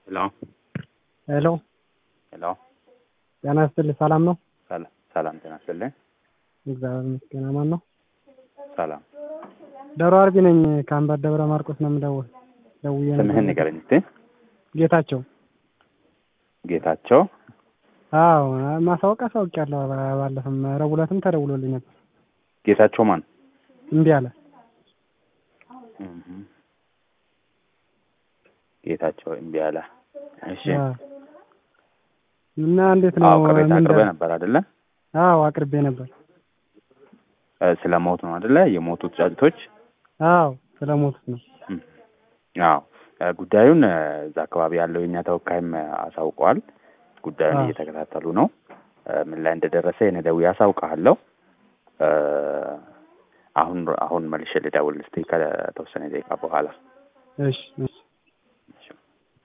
Hello. ሄሎ Hello. ጤና ይስጥልኝ። ሰላም ነው? ሰላም ጤና ይስጥልኝ። እግዚአብሔር ይመስገን። ማን ነው? ሰላም። ደሮ አርቢ ነኝ ከአምበር ደብረ ማርቆስ ነው የምደውል። ደውዬ ነበር። ስምህን ንገረኝ እስቲ። ጌታቸው። ጌታቸው። አዎ ማሳወቅ አሳውቂያለሁ። ባለፈም ረቡዕ ዕለትም ተደውሎልኝ ነበር። ጌታቸው ማን? እምቢ አለ። ጌታቸው እምቢ አለ። እሺ። እና እንዴት ነው? ቅሬታ አቅርበህ ነበር አይደለ? አዎ አቅርቤ ነበር። ስለሞት ነው አይደለ? የሞቱት ጫጩቶች? አዎ ስለሞቱት ነው። አዎ ጉዳዩን እዛ አካባቢ ያለው የኛ ተወካይም አሳውቀዋል። ጉዳዩን እየተከታተሉ ነው። ምን ላይ እንደደረሰ እኔ ደውዬ አሳውቃለሁ። አሁን መልሼ ልደውል እስቲ ከተወሰነ ደቂቃ በኋላ። እሺ።